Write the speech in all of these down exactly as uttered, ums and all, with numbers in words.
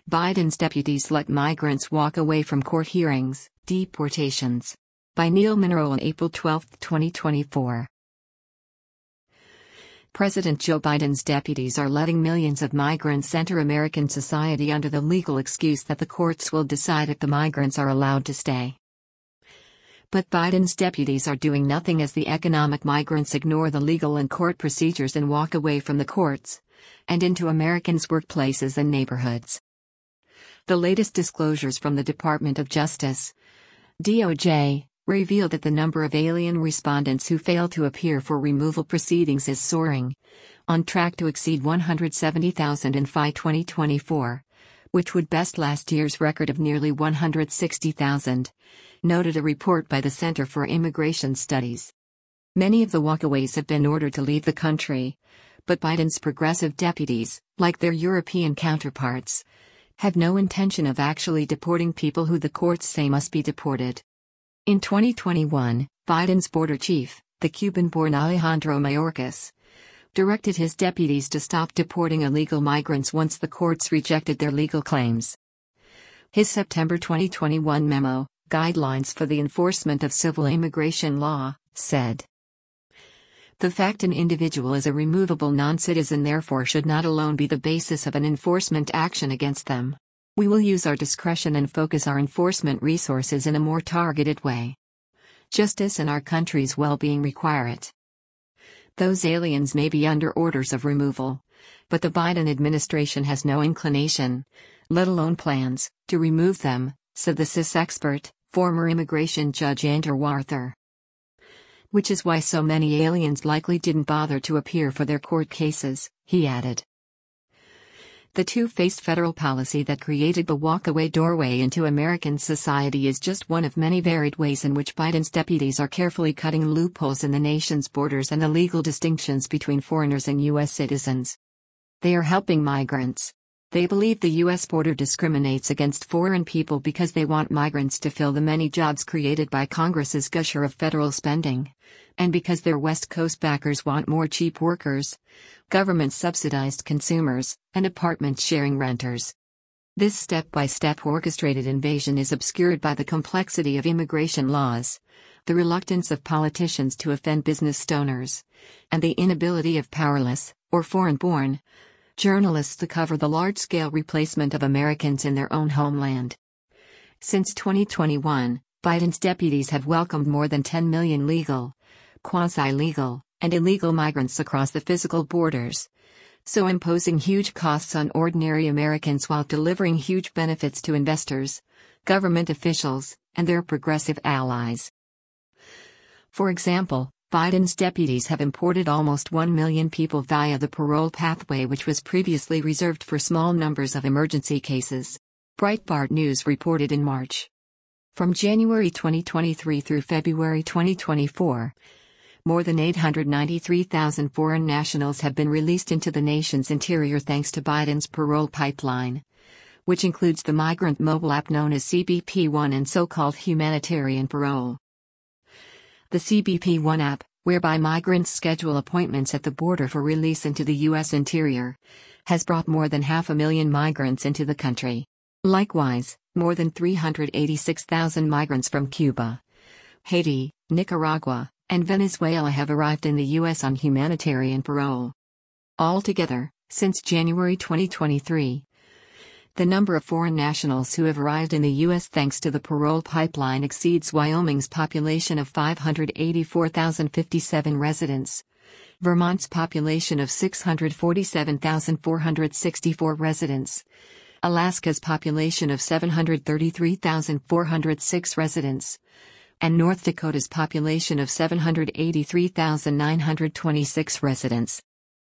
Biden's deputies let migrants walk away from court hearings, deportations. By Neil Monroe on April twelfth, twenty twenty-four. President Joe Biden's deputies are letting millions of migrants enter American society under the legal excuse that the courts will decide if the migrants are allowed to stay. But Biden's deputies are doing nothing as the economic migrants ignore the legal and court procedures and walk away from the courts and into Americans' workplaces and neighborhoods. The latest disclosures from the Department of Justice, D O J, revealed that the number of alien respondents who fail to appear for removal proceedings is soaring, on track to exceed one hundred seventy thousand in F Y twenty twenty-four, which would best last year's record of nearly one hundred sixty thousand, noted a report by the Center for Immigration Studies. Many of the walkaways have been ordered to leave the country, but Biden's progressive deputies, like their European counterparts, have no intention of actually deporting people who the courts say must be deported. In twenty twenty-one, Biden's border chief, the Cuban-born Alejandro Mayorkas, directed his deputies to stop deporting illegal migrants once the courts rejected their legal claims. His September twenty twenty-one memo, Guidelines for the Enforcement of Civil Immigration Law, said, "The fact an individual is a removable non-citizen therefore should not alone be the basis of an enforcement action against them. We will use our discretion and focus our enforcement resources in a more targeted way. Justice and our country's well-being require it. Those aliens may be under orders of removal, but the Biden administration has no inclination, let alone plans, to remove them," said the C I S expert, former immigration judge Andrew Arthur. Which is why so many aliens likely didn't bother to appear for their court cases, he added. The two-faced federal policy that created the walkaway doorway into American society is just one of many varied ways in which Biden's deputies are carefully cutting loopholes in the nation's borders and the legal distinctions between foreigners and U S citizens. They are helping migrants. They believe the U S border discriminates against foreign people because they want migrants to fill the many jobs created by Congress's gusher of federal spending, and because their West Coast backers want more cheap workers, government-subsidized consumers, and apartment-sharing renters. This step-by-step orchestrated invasion is obscured by the complexity of immigration laws, the reluctance of politicians to offend business stoners, and the inability of powerless, or foreign-born, journalists to cover the large-scale replacement of Americans in their own homeland. Since twenty twenty-one, Biden's deputies have welcomed more than ten million legal, quasi-legal, and illegal migrants across the physical borders, so imposing huge costs on ordinary Americans while delivering huge benefits to investors, government officials, and their progressive allies. For example, Biden's deputies have imported almost one million people via the parole pathway, which was previously reserved for small numbers of emergency cases. Breitbart News reported in March. From January twenty twenty-three through February twenty twenty-four, more than eight hundred ninety-three thousand foreign nationals have been released into the nation's interior thanks to Biden's parole pipeline, which includes the migrant mobile app known as C B P one and so-called humanitarian parole. The C B P one app, whereby migrants schedule appointments at the border for release into the U S interior, has brought more than half a million migrants into the country. Likewise, more than three hundred eighty-six thousand migrants from Cuba, Haiti, Nicaragua, and Venezuela have arrived in the U S on humanitarian parole. Altogether, since January twenty twenty-three, the number of foreign nationals who have arrived in the U S thanks to the parole pipeline exceeds Wyoming's population of five hundred eighty-four thousand fifty-seven residents, Vermont's population of six hundred forty-seven thousand four hundred sixty-four residents, Alaska's population of seven hundred thirty-three thousand four hundred six residents, and North Dakota's population of seven hundred eighty-three thousand nine hundred twenty-six residents.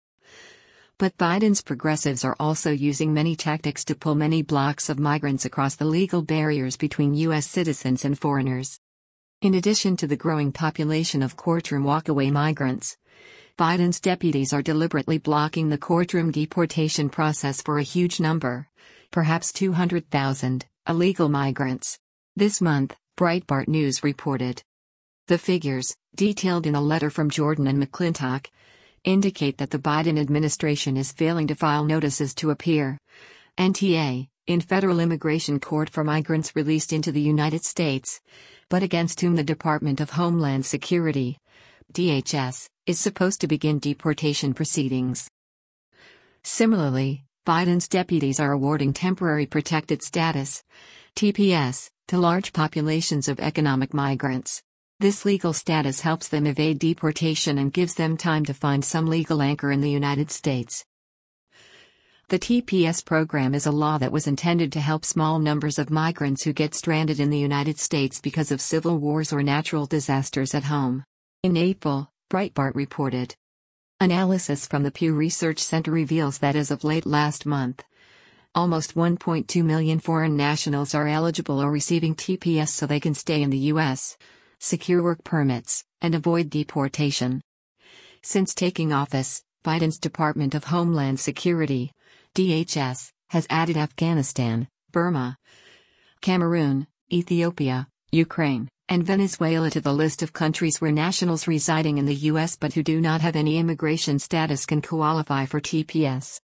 But Biden's progressives are also using many tactics to pull many blocks of migrants across the legal barriers between U S citizens and foreigners. In addition to the growing population of courtroom walkaway migrants, Biden's deputies are deliberately blocking the courtroom deportation process for a huge number, perhaps two hundred thousand, illegal migrants. This month, Breitbart News reported. The figures, detailed in a letter from Jordan and McClintock, indicate that the Biden administration is failing to file notices to appear (N T A) in federal immigration court for migrants released into the United States, but against whom the Department of Homeland Security, D H S, is supposed to begin deportation proceedings. Similarly, Biden's deputies are awarding temporary protected status, T P S, to large populations of economic migrants. This legal status helps them evade deportation and gives them time to find some legal anchor in the United States. The T P S program is a law that was intended to help small numbers of migrants who get stranded in the United States because of civil wars or natural disasters at home. In April, Breitbart reported. Analysis from the Pew Research Center reveals that as of late last month, almost one point two million foreign nationals are eligible or receiving T P S so they can stay in the U S, secure work permits, and avoid deportation. Since taking office, Biden's Department of Homeland Security, D H S, has added Afghanistan, Burma, Cameroon, Ethiopia, Ukraine, and Venezuela to the list of countries where nationals residing in the U S but who do not have any immigration status can qualify for T P S.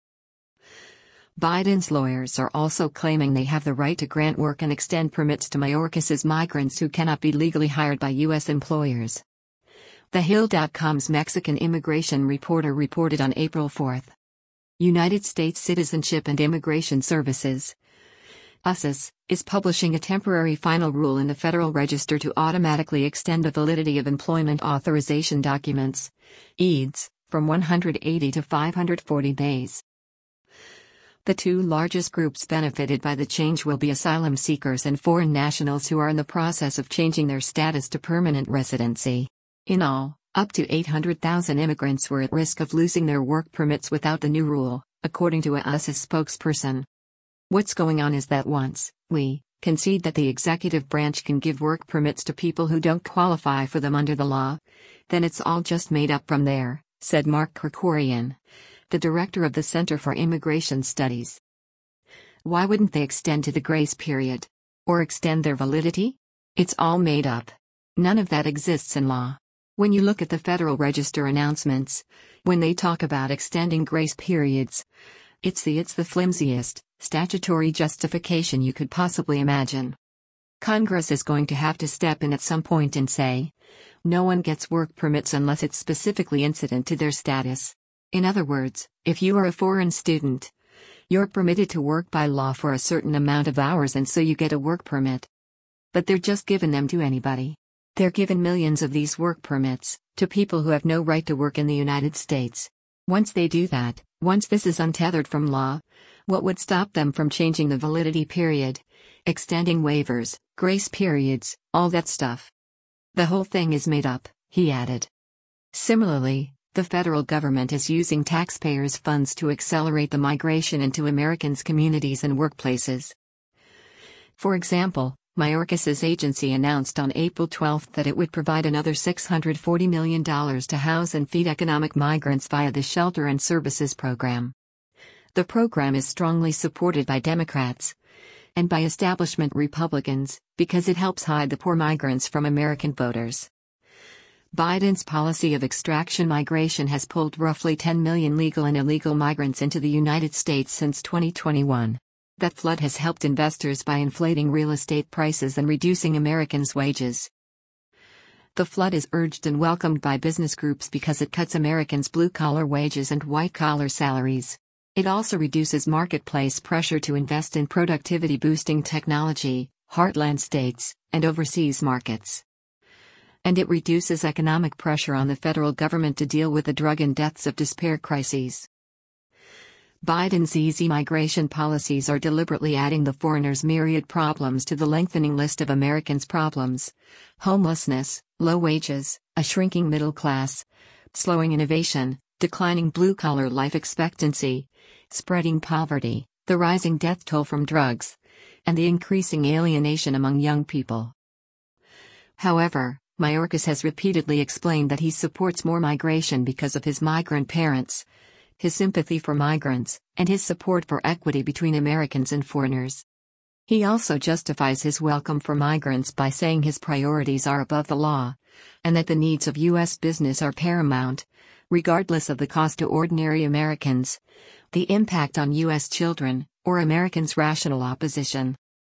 Biden's lawyers are also claiming they have the right to grant work and extend permits to Mayorkas's migrants who cannot be legally hired by U S employers. The Hill dot com's Mexican immigration reporter reported on April fourth. United States Citizenship and Immigration Services, U S C I S, is publishing a temporary final rule in the Federal Register to automatically extend the validity of employment authorization documents, E A Ds, from one hundred eighty to five hundred forty days. The two largest groups benefited by the change will be asylum seekers and foreign nationals who are in the process of changing their status to permanent residency. In all, up to eight hundred thousand immigrants were at risk of losing their work permits without the new rule, according to a U S C I S spokesperson. What's going on is that once we concede that the executive branch can give work permits to people who don't qualify for them under the law, then it's all just made up from there, said Mark Krikorian, the director of the Center for Immigration Studies. Why wouldn't they extend to the grace period? Or extend their validity? It's all made up. None of that exists in law. When you look at the Federal Register announcements, when they talk about extending grace periods, it's the it's the flimsiest statutory justification you could possibly imagine. Congress is going to have to step in at some point and say, no one gets work permits unless it's specifically incident to their status. In other words, if you are a foreign student, you're permitted to work by law for a certain amount of hours and so you get a work permit. But they're just giving them to anybody. They're given millions of these work permits to people who have no right to work in the United States. Once they do that, once this is untethered from law, what would stop them from changing the validity period, extending waivers, grace periods, all that stuff? The whole thing is made up, he added. Similarly, the federal government is using taxpayers' funds to accelerate the migration into Americans' communities and workplaces. For example, Mayorkas's agency announced on April twelfth that it would provide another six hundred forty million dollars to house and feed economic migrants via the Shelter and Services Program. The program is strongly supported by Democrats and by establishment Republicans because it helps hide the poor migrants from American voters. Biden's policy of extraction migration has pulled roughly ten million legal and illegal migrants into the United States since twenty twenty-one. That flood has helped investors by inflating real estate prices and reducing Americans' wages. The flood is urged and welcomed by business groups because it cuts Americans' blue-collar wages and white-collar salaries. It also reduces marketplace pressure to invest in productivity-boosting technology, heartland states, and overseas markets. And it reduces economic pressure on the federal government to deal with the drug and deaths of despair crises. Biden's easy migration policies are deliberately adding the foreigner's myriad problems to the lengthening list of Americans' problems: homelessness, low wages, a shrinking middle class, slowing innovation, declining blue-collar life expectancy, spreading poverty, the rising death toll from drugs, and the increasing alienation among young people. However, Mayorkas has repeatedly explained that he supports more migration because of his migrant parents, his sympathy for migrants, and his support for equity between Americans and foreigners. He also justifies his welcome for migrants by saying his priorities are above the law, and that the needs of U S business are paramount, regardless of the cost to ordinary Americans, the impact on U S children, or Americans' rational opposition.